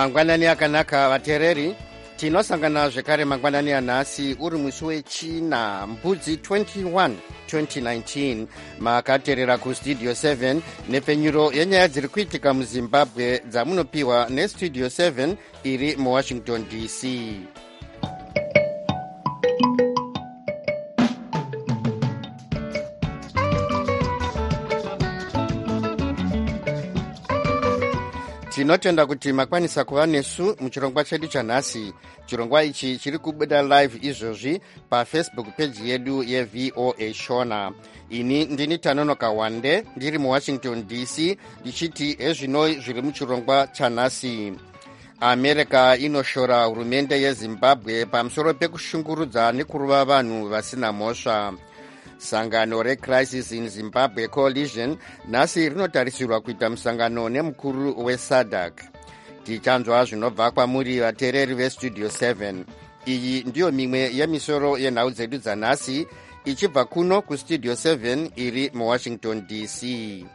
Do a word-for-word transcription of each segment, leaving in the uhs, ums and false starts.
Mangwanani akanaka vatereri, tinosangana zvekare mangwanani anhasi uri musi wechina mbudzi twenty-one twenty nineteen makateerera kustudio seven nepfenyuro yenyaya dziri kuitika muzimbabwe dzamunopiwa nestudio seven iri muwashington D C. Tinotenda kuti makwanisa kuva nesu muchirongwa chedu chanhasi. Chirongwa ichi chiri kubuda live izvozvi pafacebook page yedu yeV O A Shona. Ini ndini Tanonoka Wande ndiri muwashington D C ndichiti ezvino zviri muchirongwa chanhasi. America inoshora hurumende yeZimbabwe pamusoro pekushungurudza nekuruva vanhu vasina mhosva. Sangano reCrisis in Zimbabwe Coalition nhasi rinotarisirwa kuita musangano nemukuru weSADC. Tichanzwa zvinobva kwamuri vateereri vestudio seven. Iyi ndiyo mimwe yemisoro yenhau dzedu dzanhasi ichibva kuno kustudio seven iri muwashington D C.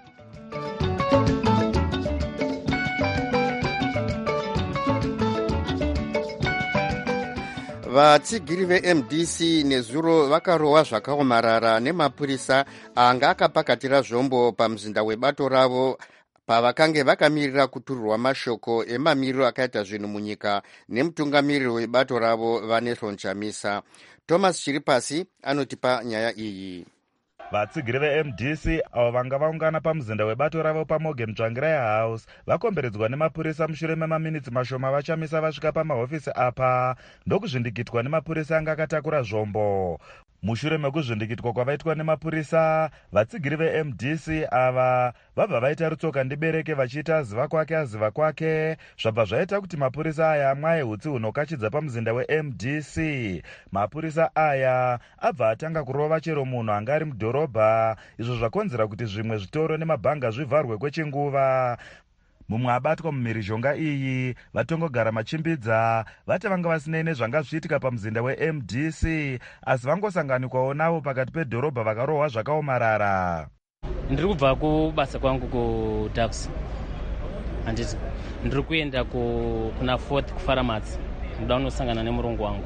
Vatsigiri veM D C nezuro vakarohwa zvakaomarara nemapurisa anga akapakatira zvombo pamuzinda webato ravo pavakange vakamirira kuturirwa mashoko emamiriro akaita zvinhu munyika nemutungamiriri webato ravo Vanessa Chamisa. Thomas Chiripasi anotipa nyaya iyi. Vatsigiri veM D C avo vanga vaungana pamuzinda webato ravo paMorgan Tsvangirai House vakomberedzwa nemapurisa mushure memaminitsi mashoma vachamisa vasvika pamahofisi apa ndokuzvindikitwa nemapurisa anga akatakura zvombo. Mushure mekuzvindikitwa kwavaitwa nemapurisa, vatsigiri veM D C ava vabva vaita rutsoka ndibereke vachiita aziva kwake aziva kwake, zvabva zvaita kuti mapurisa aya amwaye hutsi hunokachidza pamuzinda weM D C. Mapurisa aya abva atanga kurova chero munhu anga ari mudhorobha, izvo zvakonzera kuti zvimwe zvitoro nemabhanga zvivharwe kwechinguva. Mumwe abatwa mumhirizhonga iyi vatongogara machimbidza vati vanga vasinei nezvanga zvichiitika pamuzinda weM D C, asi vangosanganikwawo navo pakati pedhorobha vakarohwa zvakaomarara. Ndiri kubva kubasa kwangu kuDax, handiti ndiri kuenda kuna fourth kuFaramatsi, ndoda kunosangana nemurongo wangu.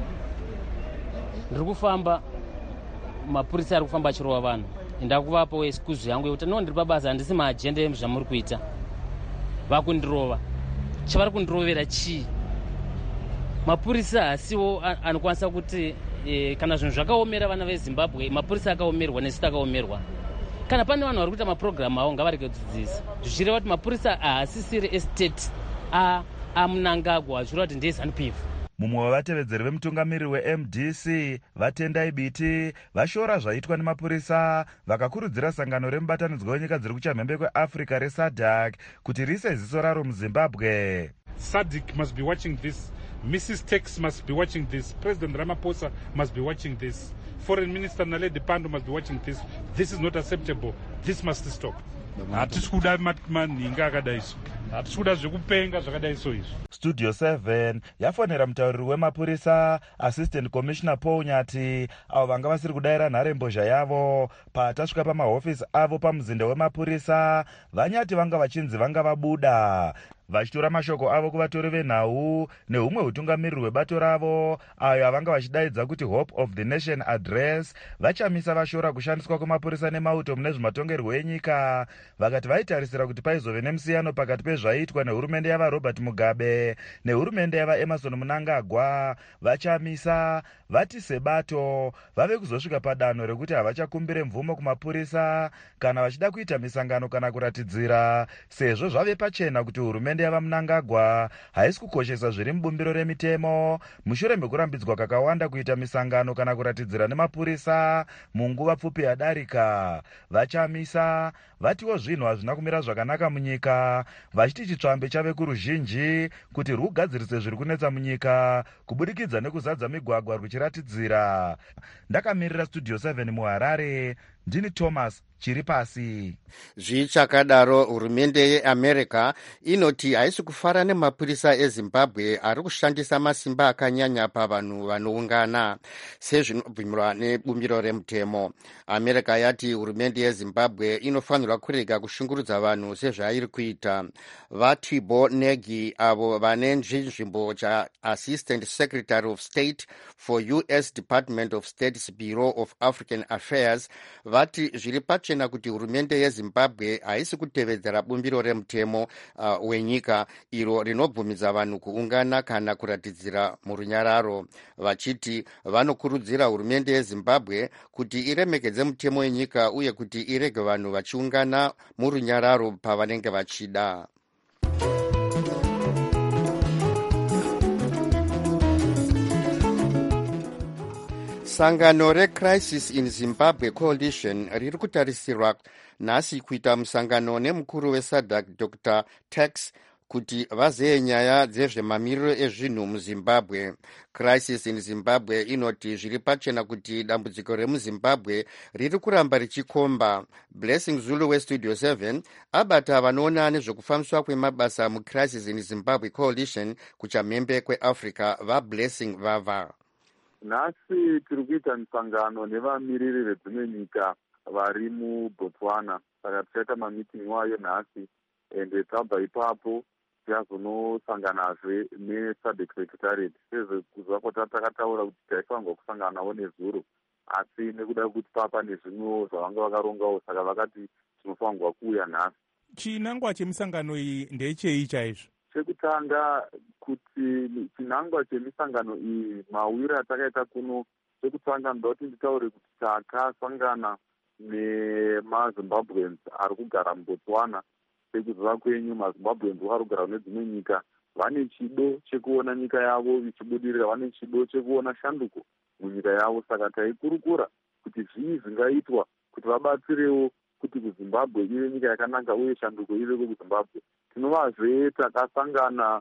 Ndiri kufamba, mapurisa ari kufamba achirohwa vanhu. Ndakuvapo excuse yangu yekuti no ndiri pabasa, handisi maajenda ezvamuri kuita. Vakundirova, chavari kundirovera chii? Mapurisa hasiwo anokwanisa kuti e, kana zvinhu zvakaomera vana veZimbabwe, mapurisa akaomerwa nesu takaomerwa. Kana pane vanhu vari kuita mapurogiramu avo ngavarege kudzidzisa zvichireva kuti mapurisa haasisiri estate aMnangagwa achireva kuti ndeZANU-P F. Mumwe wavatevedzeri vemutungamiriri weM D C Vatendai Biti vashora zvaitwa nemapurisa vakakurudzira sangano remubatanidzwa wenyika dziri kuchamhembe kweAfrica reSADC kuti rise ziso raro muZimbabwe. SADC must be watching this. Missus Tex must be watching this. President Ramaphosa must be watching this. Foreign Minister Naledi Pandor must be watching this. This is not acceptable. This must stop. Hatisi kuda manhinga akadai so. Hatisi kuda zvekupenga zvakadai so izvi. Studio seven yafonera mutauriri wemapurisa Assistant Commissioner Paul Nyati avo vanga vasiri kudayira nharembozha yavo patasvika pamahofisi avo pamuzinda wemapurisa. Vanyati vanga vachinzi vanga vabuda vachitora mashoko avo kuvatori venhau nehumwe hutungamiriri hwebato ravo ayo avanga vachidaidza kuti Hope of the Nation Address. Vachamisa vashora kushandiswa kwemapurisa nemauto mune zvematongerwo enyika, vakati vaitarisira kuti paizove nemusiyano pakati pezvaiitwa nehurumende yava Robert Mugabe nehurumende yava Emerson Mnangagwa. Vachamisa vati sebato vave kuzosvika padanho rekuti havachakumbire mvumo kumapurisa kana vachida kuita misangano kana kuratidzira, sezvo zvave pachena kuti hurumende yava Mnangagwa haisi kukoshesa zviri mubumbiro remitemo mushure mekurambidzwa kakawanda kuita misangano kana kuratidzira nemapurisa munguva pfupi yadarika. Vachamisa vatiwo zvinhu hazvina kumira zvakanaka munyika, vachiti chitsvambe chave kuruzhinji kuti rwugadzirise zviri kunetsa munyika kubudikidza nekuzadza migwagwa rwuchiratidzira. Ndakamirira Studio seven muHarare, ndini Thomas chiri pasi. Zvichakadaro, hurumende yeAmerica inoti haisi kufara nemapurisa eZimbabwe ari kushandisa masimba akanyanya pavanhu vanoungana sezvinobvumirwa nebumbiro remutemo. America yati hurumende yeZimbabwe inofanirwa kurega kushungurudza vanhu sezvairi kuita. Vatibo Negi, avo vane nzvimbo cha-Assistant Secretary of State for U S Department of State's Bureau of African Affairs, vati zviri pachena kuti hurumende yeZimbabwe haisi kutevedzera bumbiro remutemo uh, wenyika iro rinobvumidza vanhu kuungana kana kuratidzira murunyararo, vachiti vanokurudzira hurumende yeZimbabwe kuti iremekedze mutemo wenyika uye kuti irege vanhu vachiungana murunyararo pavanenge vachida. Sangano reCrisis in Zimbabwe Coalition riri kutarisirwa nhasi kuita musangano nemukuru weSADC Doctor Tax kuti vazeye nyaya dzezvemamiriro ezvinhu muZimbabwe. Crisis in Zimbabwe inoti zviri pachena kuti dambudziko remuZimbabwe riri kuramba richikomba. Blessing Zulu weStudio seven abata vanoona nezvekufambiswa kwemabasa muCrisis in Zimbabwe Coalition kuchamhembe kweAfrica vaBlessing Vava. Nhasi tiri kuita musangano nevamiriri vedzimwe nyika vari muBotswana, saka tichaita mamitingi wayo nhasi, ende tabva ipapo tichazonosanganazve neSADC Secretariat. Sezvekuzvako takataura kuti taifanirwa kusanganawo nezuro, asi nekuda kuti papa nezvimwewo zvavanga vakarongawo, saka vakati tinofanirwa kuuya nhasi. Chinangwa chemisangano iyi ndechei chaizvo? Chekutanga kuti chinangwa chemisangano iyi mawiro atakaita kuno, chekutanga ndoda kuti nditaure kuti takasangana nemaZimbabweans ari kugara muBotswana. Sekuziva kwenyu, maZimbabweans ari kugara nedzimwe nyika vane chido chekuona nyika yavo ichibudirira, vane chido chekuona shanduko munyika yavo. Saka taikurukura kuti zvii zvingaitwa kuti vabatsirewo kuti kuZimbabwe ive nyika yakanaka uye shanduko iveko kuZimbabwe. Tinovazve takasangana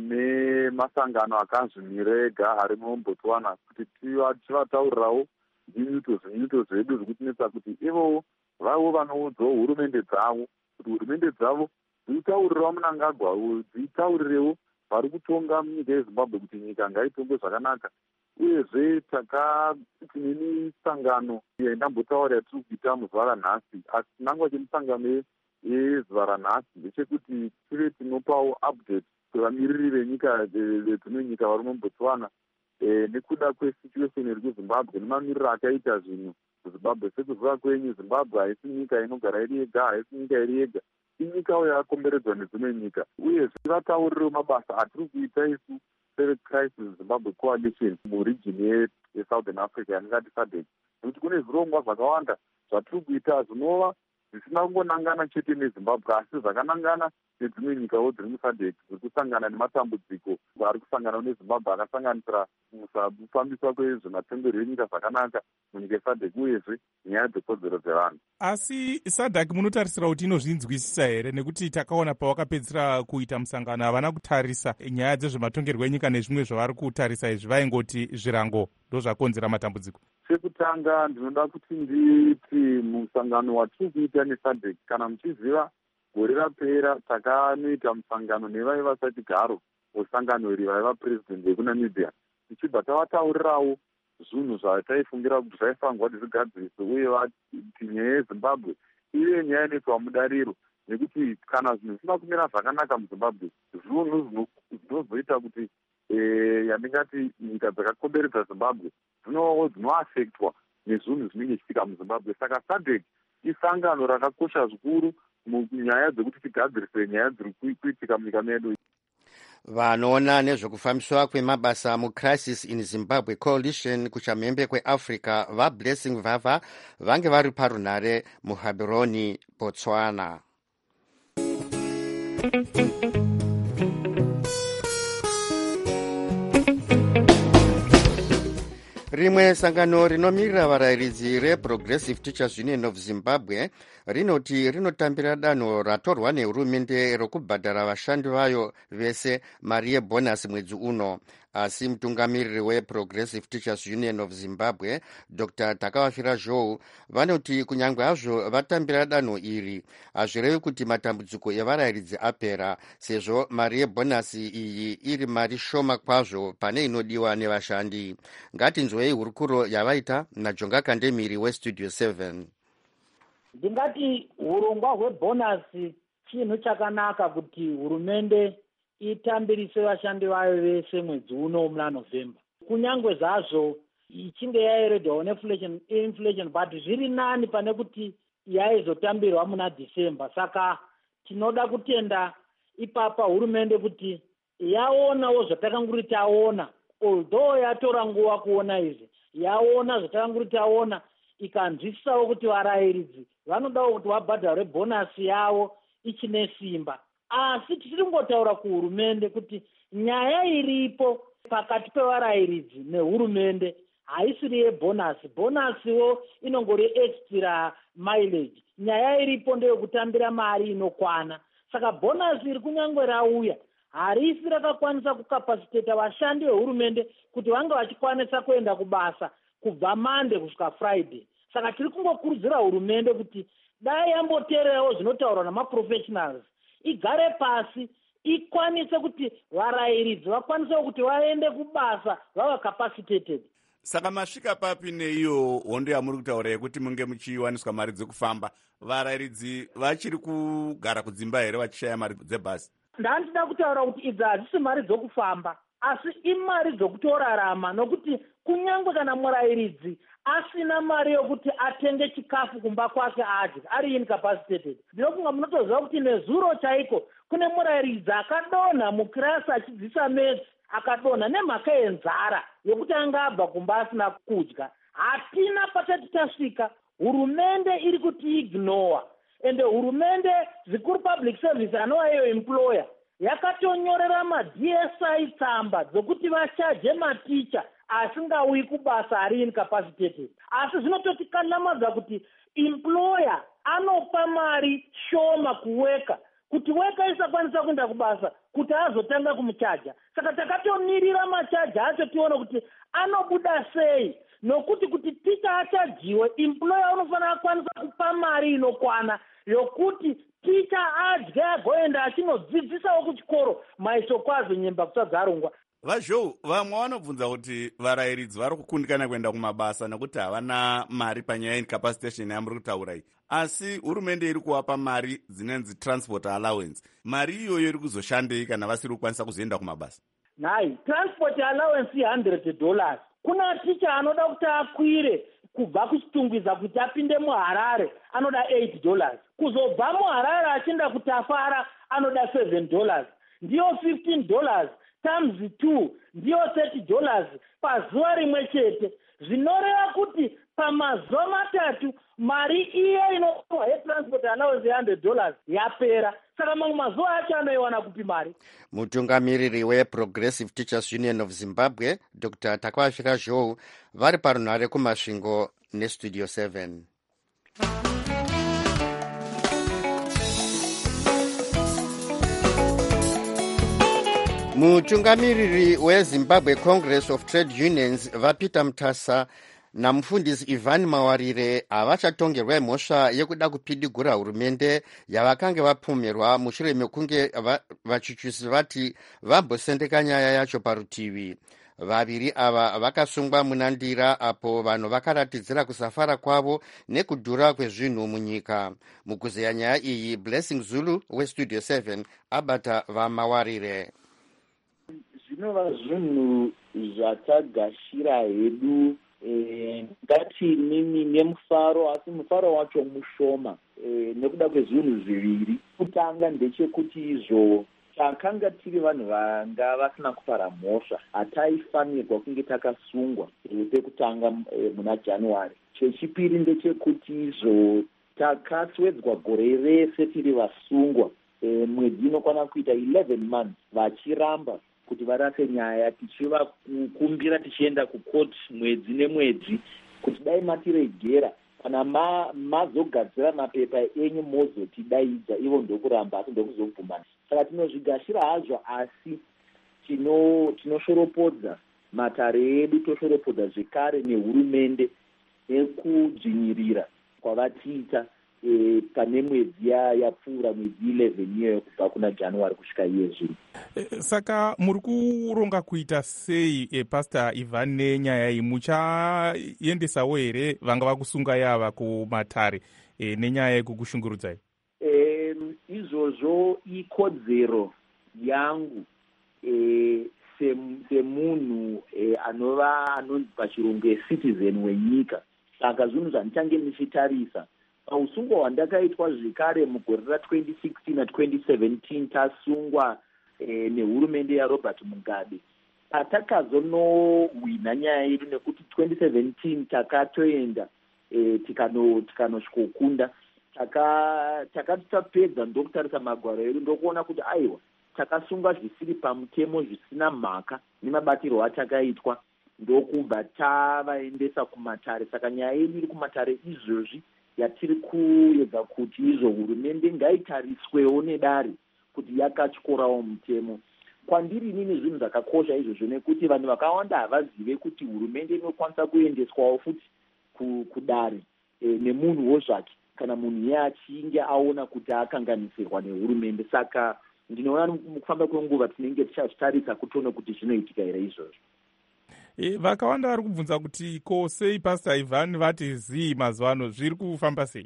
nemasangano akazvimira ega ari muBotswana kuti tivataurirawo zinyuto zinyuto zvedu zvekutinetsa kuti ivowo vavo vanoudzawo hurumende dzavo kuti hurumende dzavo dzitaurirawo Mnangagwa, dzitaurirewo vari kutonga munyika yeZimbabwe kuti nyika ngaitonge zvakanaka. Uyezve takatine misangano yandambotaura yatiri kuita muzuva ranhasi, asi chinangwa chemisangano yezuva ranhasi ndechekuti tive tinopawo update kuvamiriri venyika vedzimwe nyika vari muBotswana e, nekuda kwesituation iri kuZimbabwe nemamiriro akaita zvinhu kuZimbabwe. Sekuziva kwenyu, Zimbabwe haisi nyika inogara iri yega, haisi nyika iri yega, inyikawo yakakomberedzwa nedzimwe nyika. Uyezve vataurirewo mabasa atiri kuita isu seCrisis Zimbabwe Coalition muregion yeSouthern Africa yatingati SADC, nekuti kune zvirongwa zvakawanda zvatiri kuita zvinova zvisina kungonangana chete neZimbabwe asi zvakanangana nedzimwe nyikawo dziri muSADC, dziri kusangana nematambudziko ari kusangana neZimbabwe akasanganisira kusafambiswa kwezvematongerwo enyika zvakanaka munyika yeSADC uyezve nyaya dzekodzero dzevanhu. Asi SADC munotarisira kuti inozvinzwisisa here? Nekuti takaona pawakapedzisira kuita musangano havana kutarisa nyaya dzezvematongerwo enyika nezvimwe zvavari kutarisa izvi, vaingoti zvirango ndozvakonzera matambudziko. Chekutanga ndinoda kuti nditi musangano watiri kuita neSADC, kana muchiziva gore rapera takanoita musangano nevaiva Satigaro musangano iri vaiva president vekuNamibia, tichibva tavataurirawo zvinhu zvataifungira kuti zvaifanirwa kuti zvigadziriswe uye vati nyaya yeZimbabwe ive nyaya inoitwa mudariro, nekuti kana zvinhu zvisina kumira zvakanaka muZimbabwe zvinhu zvinozoita kuti yandingati nyika dzakakomberedza Zimbabwe dzinovawo dzinoafektwa nezvinhu zvinenge zvichiitika muZimbabwe. Saka SADC isangano rakakosha zvikuru munyaya dzekuti tigadzirise nyaya dziri kuitika munyika medu. Vanoona nezvekufambiswa kwemabasa muCrisis in Zimbabwe Coalition kuchamhembe kweAfrica vaBlessing Vava vange vari parunhare muHaberoni, Botswana. Rimwe sangano rinomirira varayiridzi reProgressive Teachers Union of Zimbabwe rinoti rinotambira danho ratorwa nehurumende rokubhadhara vashandi vayo vese mari yebhonasi mwedzi uno. asi mutungamiriri weProgressive Teachers Union of Zimbabwe Dr Takawafira Zhou vanoti kunyange hazvo vatambira danho iri hazvirevi kuti matambudziko evarayiridzi apera, sezvo mari yebhonasi iyi iri mari shoma kwazvo pane inodiwa nevashandi. Ngatinzwei hurukuro yavaita naJonga Kandemiri weStudio seven. Ndingati urongwa hwebhonasi chinhu chakanaka kuti hurumende itambirise vashandi vayo vese mwedzi uno muna November. Kunyangwe zvazvo ichinge yaeredwawo neinflation inflation but zviri nani pane kuti yaizotambirwa muna December. Saka tinoda kutenda ipapa hurumende kuti yaonawo zvatakanguri taona, although yatora nguva kuona izvi, yaona zvatakanguri taona ikanzwisisawo kuti varayiridzi vanodawo kuti vabhadhare bhonasi yavo ichine simba. Asi tichiringotaura kuhurumende kuti nyaya iripo pakati pevarayiridzi nehurumende haisiri yebhonasi. Bhonasiwo inongori extra mileage. Nyaya iripo ndeyekutambira mari inokwana. Saka bhonasi iri kunyangwe rauya harisi rakakwanisa kukapasiteta vashandi vehurumende kuti vange vachikwanisa kuenda kubasa kubva Monday kusvika Friday. Saka tiri kungokurudzira hurumende kuti dai yamboteerawo zvinotaurwa namaprofessionals, igare pasi ikwanise kuti varayiridzi vakwanisewo kuti vaende kubasa vava capacitated. Saka masvika papi neiyo hondo yamuri kutaura yekuti munge muchiwaniswa mari dzekufamba, varayiridzi vachiri kugara kudzimba here vachishaya mari dzebhasi? Ndandida kutaura kuti idzi hadzisi mari dzokufamba asi imari dzokutorarama, nokuti kunyangwe kana murayiridzi asina mari yokuti atenge chikafu kumba kwake adye ari incapacitated, ndinofunga munotoziva kuti nezuro chaiko kune murayiridzi akadonha mukirasi achidzisa metsi akadonha nemhaka yenzara yokuti anga abva kumba asina kudya. Hatina patati tasvika, hurumende iri kuti ignore, ende hurumende zvikuru public service anova iyo employer yakatonyorera ma-D S I tsamba dzokuti vachaje maticha asingauyi kubasa ari incapacitated. Asi zvinototi kanamadza kuti employer anopa mari shoma kuweka kuti weka isakwanisa kuenda kubasa kuti azotanga kumuchaja. Saka takatomirira machaja acho tione kuti anobuda sei, nokuti kuti ticha achajiwe employer unofanira kwanisa kupa mari inokwana yokuti ticha adye agoenda achinodzidzisawo kuchikoro maiso kwazvo nyemba kusati dzarongwa. Vazhou, vamwe vanobvunza kuti varayiridzi vari kukundikana kuenda kumabasa nekuti havana mari panyaya incapacitation yamuri kutaura iyi, asi hurumende iri kuvapa mari dzinenzi transport allowance. Mari iyoyo iri kuzoshandei kana vasiri kukwanisa kuzoenda kumabasa? Nhai, transport allowance one hundred dollars. Kuna ticha anoda kuti akwire kubva kuchitungwiza kuti apinde muHarare anoda eight dollars. Kuzobva muHarare achienda kutafara anoda seven dollars. Ndiyo fifteen dollars. Times two ndiyo thirty dollars pazuva rimwe chete. Zvinoreva kuti pamazuva matatu mari iya inowa yetransport allowance one hundred dollars yapera. Saka mamwe mazuva acho anoiwana kupi mari? Mutungamiriri weProgressive Teachers Union of Zimbabwe Dr Takawafira Zhou vari parunhare kumasvingo neStudio seven. Mutungamiriri weZimbabwe Congress of Trade Unions vaPeter Mutasa namufundisi Ivan Mawarire havachatongerwa mhosva yekuda kupidigura hurumende yavakange vapfumirwa mushure mekunge vachuchusi vati vambosendeka nyaya yacho parutivi. Vaviri ava vakasungwa muna ndira apo vanhu vakaratidzira kusafara kwavo nekudhura kwezvinhu munyika. Mukuzeya nyaya iyi, Blessing Zulu weStudio seven abata vaMawarire. Zvinova zvinhu zvatagashira hedu ngati mimi nemufaro, asi mufaro wacho mushoma e, nekuda kwezvinhu zviviri. Kutanga ndechekuti izvo takanga tiri vanhu vanga vasina kupara mhosva hataifanirwa kunge takasungwa e, pekutanga e, muna January. Chechipiri ndechekuti izvo takaswedzwa gore rese tiri vasungwa e, mwedzi inokwana kuita eleven months vachiramba kuti varase nyaya, tichivakumbira tichienda kukoti mwedzi nemwedzi kuti dai matiregera kana ma, mazogadzira mapepa enyu mozotidaidza, ivo ndokuramba asi ndokuzobvumana. Saka tinozvigashira hazvo, asi tino tinoshoropodza matare edu, toshoropodza zvekare nehurumende nekudzvinyirira kwavatiita e, pane mwedzi yapfuura mwedzi eleven iyoyo kubva kuna January kusvika iye zvino. E, saka muri kuronga kuita sei e, Pastor Ivan nenyaya iyi? Muchaendesawo here vanga vakusunga yava kumatare e, nenyaya yekukushungurudzai? E, izvozvo ikodzero yangu e, semunhu e, anova anonzi pachirungu ecitizen wenyika. Saka zvinhu zvandichange ndichitarisa pausungwa hwandakaitwa zvekare mugore ratwenty sixteen na twenty seventeen tasungwa e, nehurumende yaRobert Mugabe. Patakazonohwina nyaya yedu nekuti twenty seventeen takatoenda e, tikano tikanosvikokunda takati tapedza ndokutarisa magwaro edu ndokuona kuti aiwa takasunga zvisiri pamutemo zvisina mhaka nemabatirwo atakaitwa, ndokubva tavaendesa kumatare. Saka nyaya yedu iri kumatare izvozvi yatiri kuedza kuti izvo hurumende ngaitariswewo nedare kuti yakatyorawo mutemo. Kwandiri inini zvinhu zvakakosha izvozvo nekuti vanhu vakawanda havazive kuti hurumende inokwanisa kuendeswawo futi kudare e, nemunhuwo zvake kana munhu iye achinge aona kuti akanganisirwa nehurumende. Saka ndinoona mukufamba kwenguva tinenge tichazvitarisa kutione kuti zvinoitika here izvozvo. E, vakawanda vari kubvunza kuti ko sei Pastor Ivan vati zii mazuva ano zviri kufamba sei?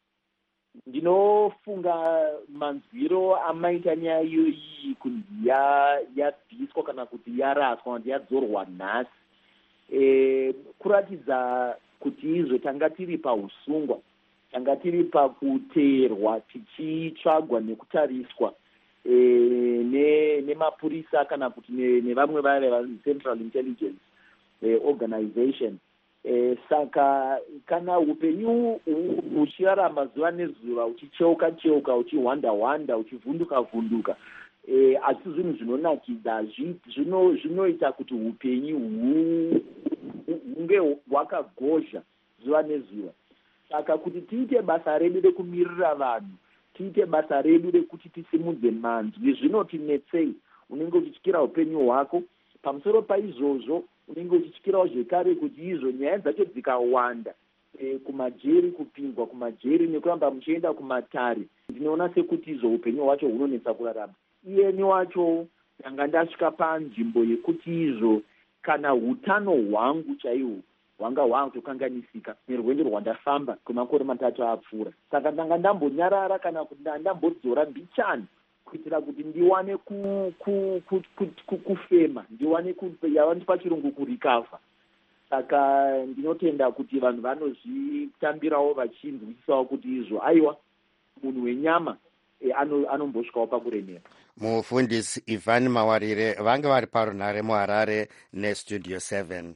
Ndinofunga manzwiro amaita nyaya iyoyi kunzi yabviswa kana kuti yaraswa kuti yadzorwa nhasi e, kuratidza kuti izvo tanga tiri pausungwa, tanga tiri pakuteerwa tichitsvagwa nekutariswa e, nemapurisa kana kuti nevamwe vaya vanzi Central Intelligence e, Organization. E, saka kana upenyu uchirarama zuva nezuva uchicheuka cheuka uchihwanda-hwanda uchivhunduka vhunduka e, asi zvinhu zvinonakidza zvinoita kuti upenyu hunge hwakagozha zuva nezuva. Saka kuti tiite basa redu rekumirira vanhu, tiite basa redu rekuti tisimudze manzwi, zvinotinetsei. Unenge uchityira upenyu hwako. Pamusoro paizvozvo unenge uchityirawo zvekare kuti izvo nyaya dzacho dzikawanda e, kumajeri, kupingwa kumajeri nekuramba muchienda kumatare, ndinoona sekuti izvo upenyu hwacho hunonetsa kurarama. Iyeni wacho ndanga ndasvika panzvimbo yekuti izvo kana utano hwangu chaihwo hwanga hwakutokanganisika nerwendo rwandafamba kwemakore matatu apfuura. Saka ndanga ndambonyarara kana kuti ndambodzora mbichani kuitira kuti ndiwane ku, ku, ku, ku, ku, kufema, ndiwane yavandi pachirungu kurikavha. Saka ndinotenda kuti vanhu vanozvitambirawo vachinzwisisawo kuti izvo aiwa munhu wenyama e, anombosvikawo pakuremera. Mufundisi Ivan Mawarire vange vari parunhare muHarare nestudio seven.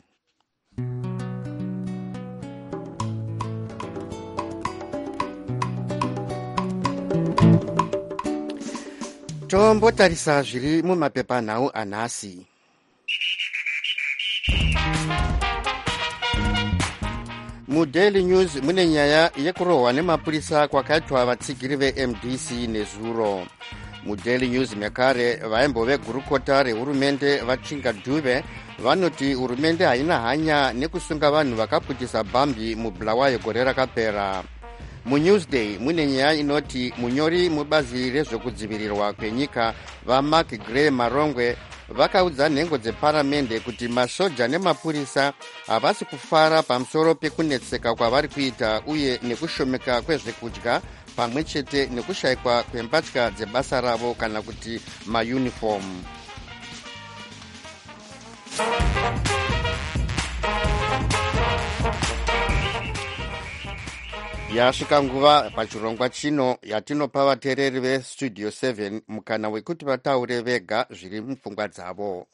Tombotarisa zviri mumapepanhau anhasi. MuDaily News mune nyaya yekurohwa nemapurisa kwakaitwa vatsigiri veM D C nezuro. MuDaily News mekare vaimbo vegurukota rehurumende vachinga Dube vanoti hurumende haina hanya nekusunga vanhu vakaputisa bhambi muBulawayo gore rakapera. MuNewsday mune nyaya inoti munyori mubazi rezvekudzivirirwa kwenyika vaMark Gray Marongwe vakaudza nhengo dzeparamende kuti masoja nemapurisa havasi kufara pamusoro pekunetseka kwavari kuita uye nekushomeka kwezvekudya pamwe chete nekushayikwa kwembatya dzebasa ravo kana kuti mayunifomu. Yasvika nguva pachirongwa chino yatinopa vateereri vestudio seven mukana wekuti vataure vega zviri mupfungwa dzavo.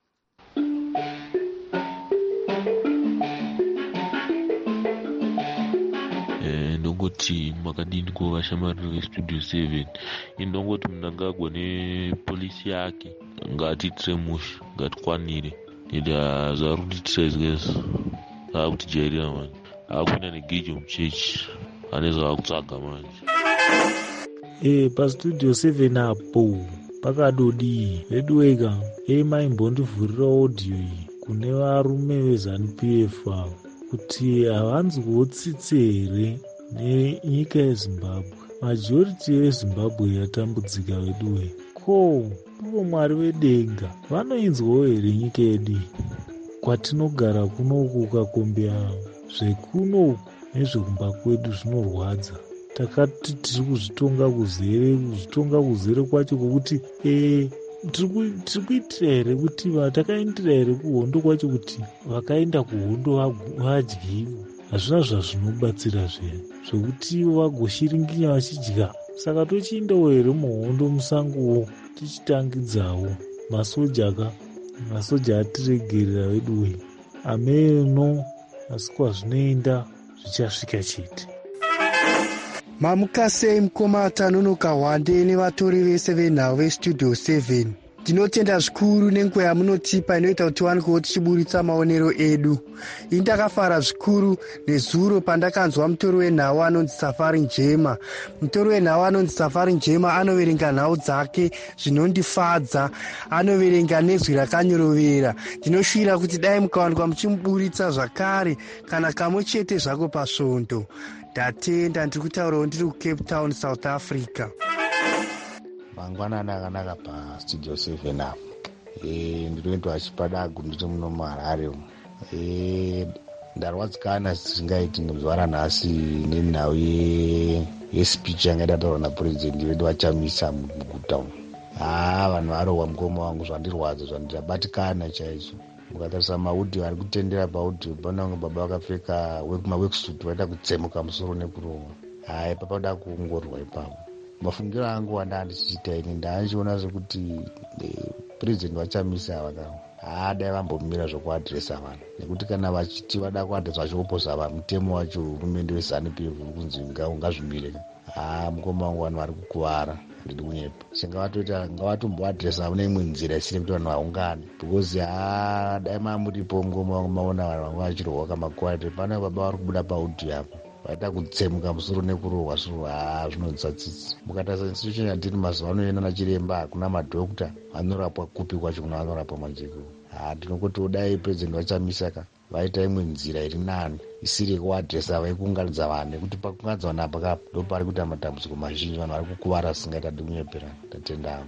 Ndongoti makadini ko vashamariri vestudio seven indongoti munhu angagone polisi yake ngatiitire musha ngatikwanire ende zvari kutiitira izvezvo akutijairira manje akuenda negeji muchechi ane zvavakutsvaga manje. Eh, pastudio seven apo pakadodii redweka emaimbondivhurira audio iyi kune varume vezanu P F avo kuti havanzwiwo tsitsi here nenyika yezimbabwe. Majority yezimbabwe yatambudzika veduwe. Ko ivo mwari vedenga vanoinzwawo here nyika yedu kwatinogara kunoku? Ukakombea zvekunoku nezvekumba kwedu zvinorwadza. Takati tiri kuzvitonga kuzere kuzvitonga kuzere kwacho kwokuti e, tiri kuitira here kuti takaindira here kuhondo kwacho kuti vakaenda kuhondo vadyiwo. Hazvina zvazvinobatsira zve zvokuti ivo vagoshiringinya vachidya. Saka tochiindawo here muhondo musangowo tichitangidzawo masoja ka masoja atiregerera veduwe ameno asi kwazvinoenda zvichasvika chete. Mamukasei Mukomata Nonoka Hwande nevatori vese venhau vestudio seven. Ndinotenda zvikuru nenguva yamunotipa inoita kuti tiwanikewo tichiburitsa maonero edu. Ini ndakafara zvikuru nezuro pandakanzwa mutori wenhau anonzi Safari Njema. Mutori wenhau anonzi Safari Njema anoverenga nhau dzake zvinondifadza, anoverenga nezwi rakanyorovera. Ndinoshuvira kuti dai mukawanikwa muchimuburitsa zvakare kana kamwe chete zvako pasvondo. Ndatenda, ndiri kutaurawo ndiri kuCape Town, South Africa. Mangwanani akanaka pastudio seven apo. E, ndinoitwa chipadagu ndiri muno muHarare umu. E, ndarwadzikana zvisingaiti zuva ranhasi nenhau yespeech yanga yataurwa napurezidendi wedu Chamisa muguta umu. Ah, vanhu varohwa mukoma wangu, zvandirwadza zvandirabatikana chaizvo. Mukatarisa maudhio ari kutendera paudhio pana kunge baba vakapfeka mawekisuti vaita kutsemuka musoro nekurohwa. Hai, papada kuongorwa ipapo. Mafungiro angu wanda ndichiita ini ndachiona sekuti purezidendi waChamisa vaka haadai vambomira zvokuadhiresa vanhu, nekuti kana vachiti vada kuadhiresa vachioposa vanhu mutemo wacho hurumende wezanu P F kunzi ngazvimire. Ah, mukoma wangu vanhu vari kukuvara, ndiri kunyepa. Singavatoita ngavatomboadhiresa mune imwe nzira isiri kuti vanhu vaungane, because haa dai mamuripo mukoma wangu maona vanhu vangu vachirohwa kamakwatire. Pana baba vari kubuda paudhio apo vaita kutsemuka musoro nekurohwa zviro. Haa zvinonzwa tsitsi. Mukatarisa institution yatiri mazuva ano ena nachiremba hakuna madhokta vanorapwa kupi kwacho kuna vanorapwa majeko. Haa ndinongoti dai purezidendi waChamisa ka vaita imwe nzira iri nani isiri yekuadhiresa vaikuunganidza vanhu, nekuti pakuunganidza vanhu apa kapo ndo pari kuita matambudziko mazhinji, vanhu vari kukuvara singaita kunyepera. Ndatenda.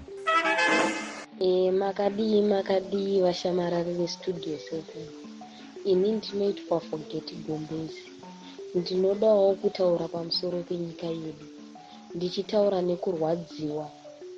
E, makadii makadii vashamarari vestudio seven. Ini ndinoitwa Forget Gombezi. Ndinodawo kutaura pamusoro penyika yedu, ndichitaura nekurwadziwa.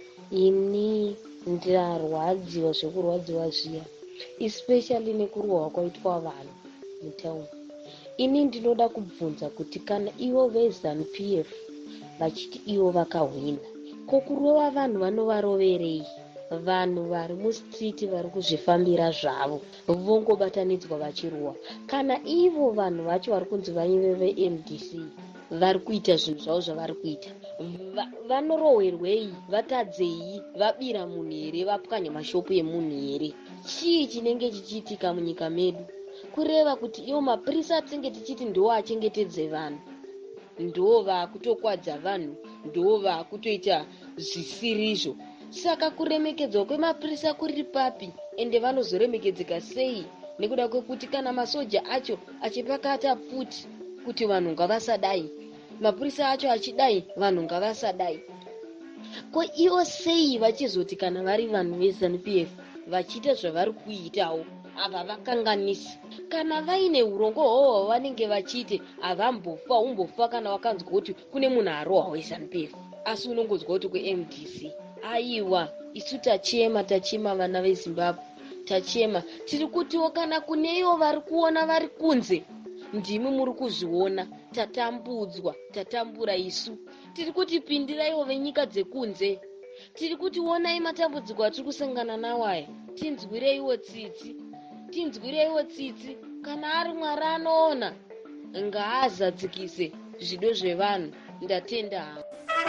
Ini ndarwadziwa zvekurwadziwa zviya, especially nekurohwa kwaitwa vanhu mutauni. Ini ndinoda kubvunza kuti kana ivo vezanu P F vachiti ivo vakahwina, kokurova vanhu vanovaroverei? Vanhu vari mustriti vari kuzvifambira zvavo vongobatanidzwa vachirohwa. Kana ivo vanhu vacho vari kunzi vaive ve-M D C vari kuita zvinhu zvavo zvavari kuita, vanorohwerwei? Vatadzei? Vabira munhu here? Vapwanya mashopu emunhu here? Chii chinenge chichiitika munyika medu? Kureva kuti ivo mapurisa atinge tichiti ndo achengetedze vanhu, ndo vakutokwadza vanhu, ndo vakutoita zvisirizvo. Saka kuremekedzwa kwemapurisa kuri papi? Ende vanozoremekedzeka sei? Nekuda kwekuti kana masoja acho achipakata puti kuti vanhu ngavasadai, mapurisa acho achidai vanhu ngavasadai, ko ivo sei vachizoti kana vari vanhu vezanu P F vachiita zvavari kuitawo ava vakanganisi? Kana vaine urongo hwohwo vanenge vachiti havambofa umbofa kana wakanzwa kuti kune munhu arohwa wezanu P F, asi unongonzwa kuti kwe-M D C. Aiwa, isu tachema tachema vana veZimbabwe, tachema. Tiri kutiwo kana kuneyo vari kuona vari kunze, ndimi muri kuzviona, tatambudzwa, tatambura isu. Tiri kuti pindiraiwo venyika dzekunze, tiri kuti onai matambudziko atiri kusangana nawo aya, tinzwireiwo tsitsi, tinzwireiwo tsitsi. Kana ari Mwari anoona, ngaazadzikise zvido zvevanhu. Ndatenda hangu.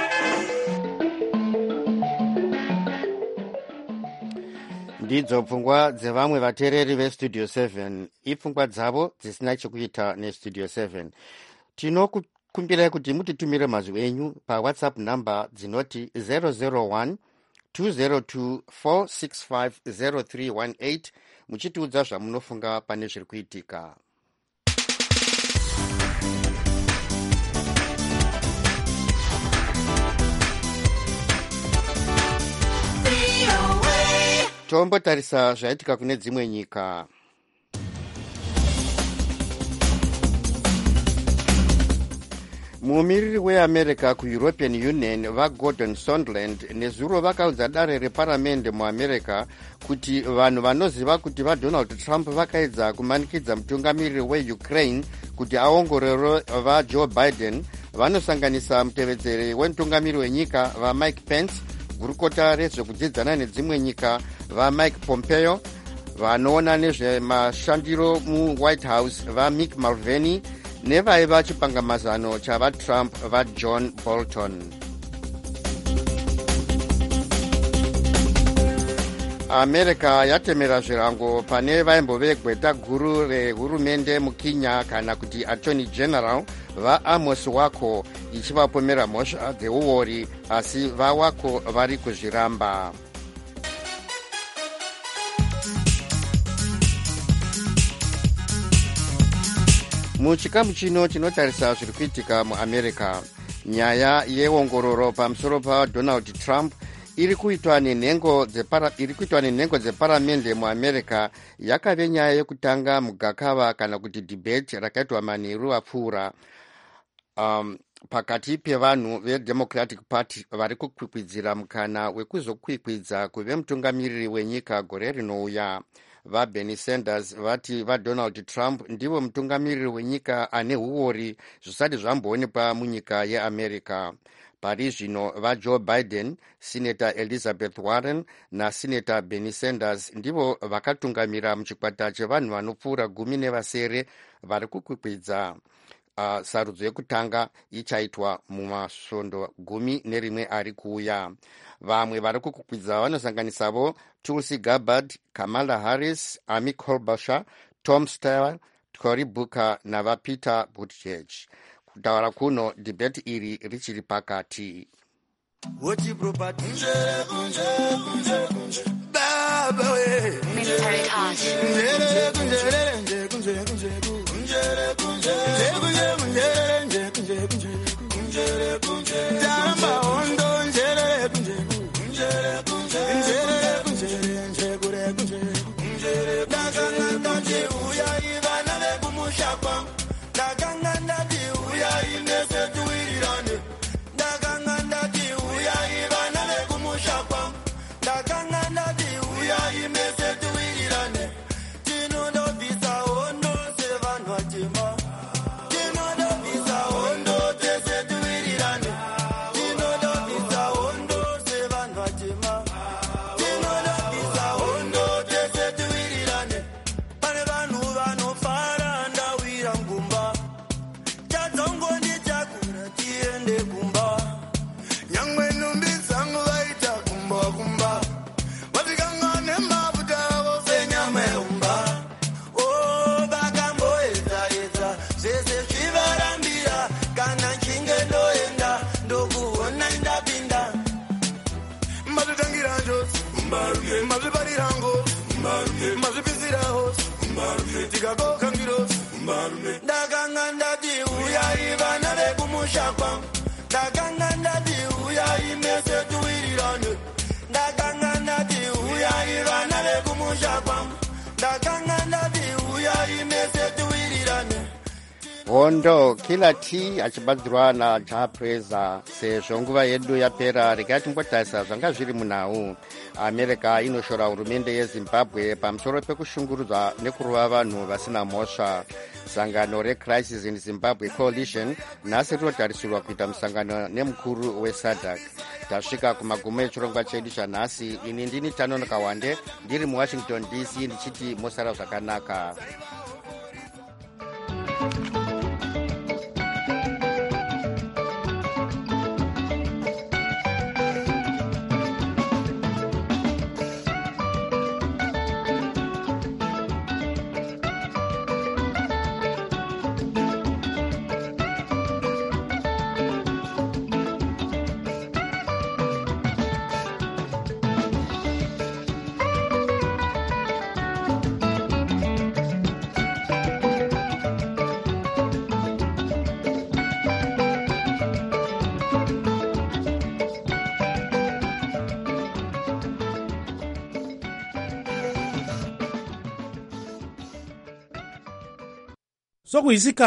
Ndidzo pfungwa dzevamwe vateereri vestudio seven, ipfungwa dzavo dzisina chekuita nestudio seven. Tinokukumbirai kuti mutitumire mazwi enyu pawhatsapp number dzinoti zero zero one two zero two four six five zero three one eight muchitiudza zvamunofunga pane zviri kuitika. tombotarisa zvaitika kune dzimwe nyika. mumiriri weamerica kueuropean union vagordon sondland nezuro vakaudza dare reparamende muamerica kuti vanhu vanoziva kuti vadonald trump vakaedza kumanikidza mutungamiriri weukraine kuti aongorore vajoe biden vanosanganisa mutevedzeri wemutungamiriri wenyika vamike pence, gurukota rezvekudzidzana nedzimwe nyika vamike pompeo, vanoona nezvemashandiro muwhite house vamick mulvaney nevaiva chipangamazano chavatrump vajohn bolton. america yatemera zvirango pane vaimbove gweta guru rehurumende mukinya kana kuti attorney general vaamos wako ichivapomera mhosva dzeuori asi vawako vari kuzviramba. muchikamu chino chinotarisa zviri kuitika muamerica, nyaya yeongororo pamusoro padonald trump iri kuitwa nenhengo dzeparamende muamerica yakave nyaya yekutanga mugakava kana kuti debate rakaitwa manheru apfuura um, pakati pevanhu vedemocratic party vari kukwikwidzira mukana wekuzokwikwidza kuve mutungamiriri wenyika gore rinouya. vabernie sanders vati vadonald trump ndivo mutungamiriri wenyika ane uori zvisati zvamboonekwa munyika yeamerica. pari zvino vajoe biden, senator elizabeth warren nasenator bernie sanders ndivo vakatungamira muchikwata chevanhu vanopfuura gumi nevasere vari kukwikwidza. Uh, sarudzo yekutanga ichaitwa mumasvondo gumi nerimwe ari kuuya. vamwe vari kukwikwidza vanosanganisavo tulsi gabbard, kamala harris, amy klobuchar, tom steyer, cory booker navapeter buttigieg. kutaura kuno debate iri richiri pakati. hondo kila t achibatsirwa najapreza. sezvo nguva yedu yapera, regai timbotarisa zvanga zviri munhau. america inoshora hurumende yezimbabwe pamusoro pekushungurudzwa nekurova vanhu vasina mhosva. sangano recrisis in zimbabwe coalition nhasi rinotarisirwa kuita musangano nemukuru wesadc. tasvika kumagumo echirongwa chedu chanhasi. ini ndini Tanonoka Wande ndiri muwashington D C ndichiti mosara zvakanaka. sokuisika